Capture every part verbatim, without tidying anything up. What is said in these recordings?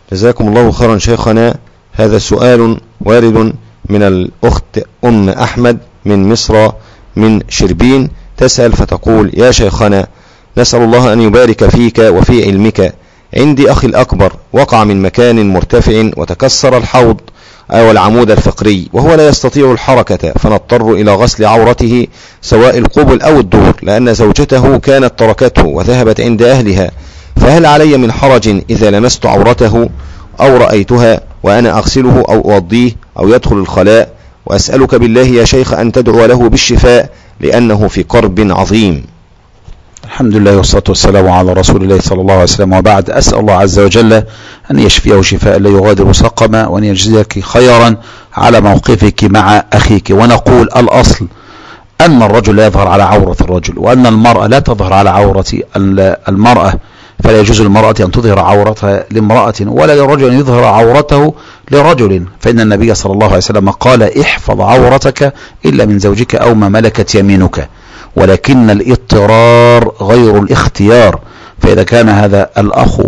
جزاكم الله خيرا شيخنا. هذا سؤال وارد من الأخت أم أحمد من مصر من شربين، تسأل فتقول: يا شيخنا، نسأل الله أن يبارك فيك وفي علمك. عندي أخي الأكبر وقع من مكان مرتفع وتكسر الحوض أو العمود الفقري، وهو لا يستطيع الحركة، فنضطر إلى غسل عورته سواء القبل أو الدبر، لأن زوجته كانت تركته وذهبت عند أهلها. فهل علي من حرج إذا لمست عورته أو رأيتها وأنا أغسله أو أوضيه أو يدخل الخلاء؟ وأسألك بالله يا شيخ أن تدعو له بالشفاء، لأنه في كرب عظيم. الحمد لله والصلاة والسلام على رسول الله صلى الله عليه وسلم، وبعد. أسأل الله عز وجل أن يشفيه شفاء لا يغادر سقما، وأن يجزيك خيرا على موقفك مع أخيك. ونقول الأصل أن الرجل لا يظهر على عورة الرجل، وأن المرأة لا تظهر على عورة المرأة، فلا يجوز للمرأة أن تظهر عورتها لامرأة، ولا للرجل أن يظهر عورته لرجل، فإن النبي صلى الله عليه وسلم قال: احفظ عورتك إلا من زوجك أو ما ملكت يمينك. ولكن الاضطرار غير الاختيار، فإذا كان هذا الأخ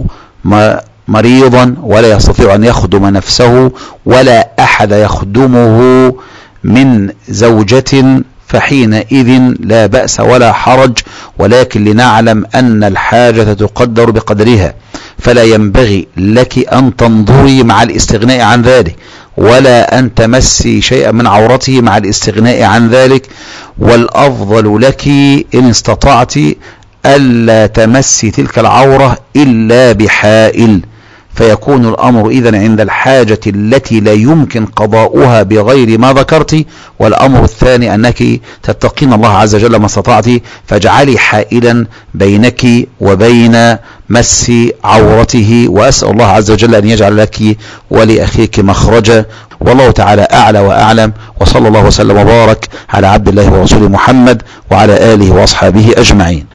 مريضا ولا يستطيع أن يخدم نفسه ولا أحد يخدمه من زوجة، فحينئذ لا بأس ولا حرج، ولكن لنعلم أن الحاجة تقدر بقدرها، فلا ينبغي لك أن تنظري مع الاستغناء عن ذلك، ولا أن تمسي شيئا من عورته مع الاستغناء عن ذلك. والأفضل لك إن استطعت ألا تمسي تلك العورة إلا بحائل، فيكون الأمر إذن عند الحاجة التي لا يمكن قضاؤها بغير ما ذكرت. والأمر الثاني أنك تتقين الله عز وجل ما استطعت، فاجعلي حائلا بينك وبين مس عورته. وأسأل الله عز وجل أن يجعل لك ولأخيك مخرجا، والله تعالى أعلى وأعلم. وصلى الله وسلم وبارك على عبد الله ورسوله محمد وعلى آله وأصحابه أجمعين.